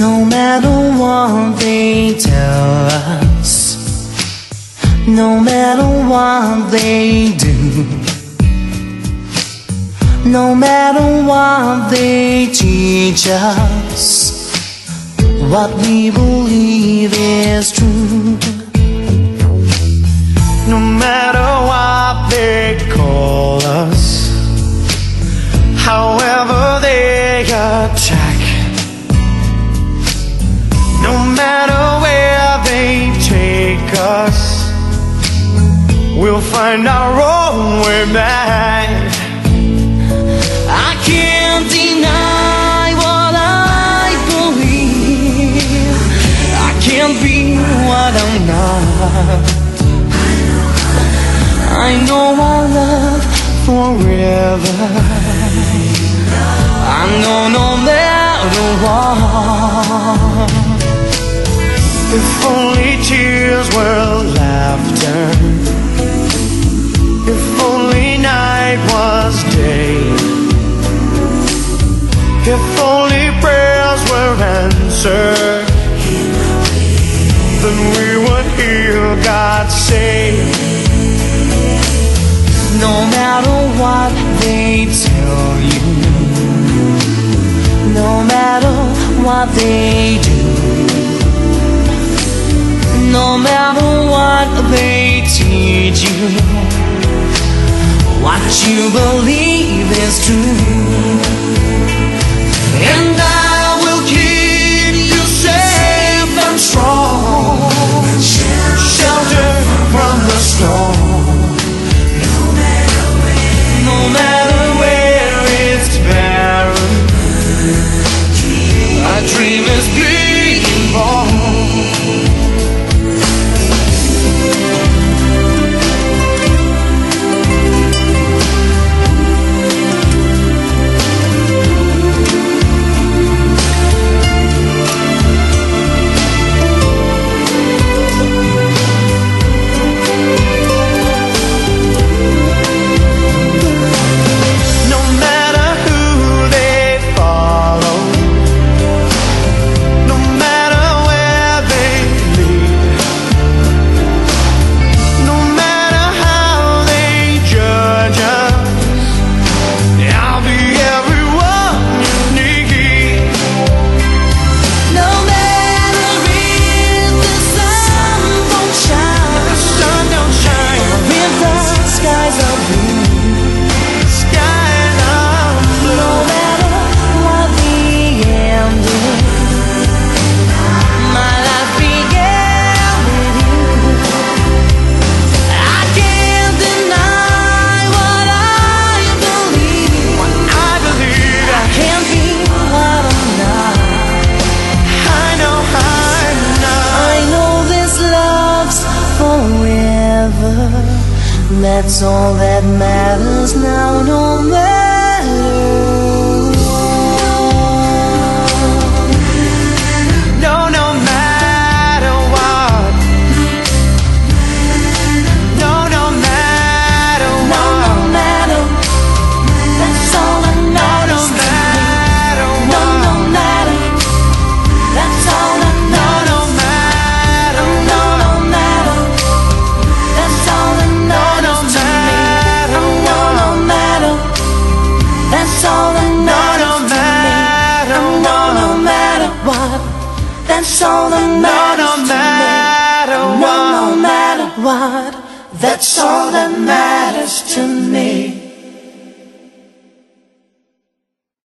No matter what they tell us, no matter what they do, no matter what they teach us, what we believe is true. No matter what they call us, however they attack, no matter where they take us, we'll find our own way back. I can't deny what I believe. I can't be what I'm not. I know our love forever. I know no matter what. If only tears were laughter, if only night was day, if only prayers were answered, then we would hear God say, no matter what they tell you, no matter what they do, no matter what they teach you, what you believe is true. And I will keep you safe and strong, shelter from the storm. No matter where it's barren, a dream is being born. That's all that matters now, no matter what. No, no matter what. No, no matter what. No, no matter. That's all that matters to me. No, no matter. That's all that matters. No, no matter. No, no matter. That's all that matters. That's all that matters to me. No, no matter what. That's all that matters to me. No, no matter what. That's all that matters to me.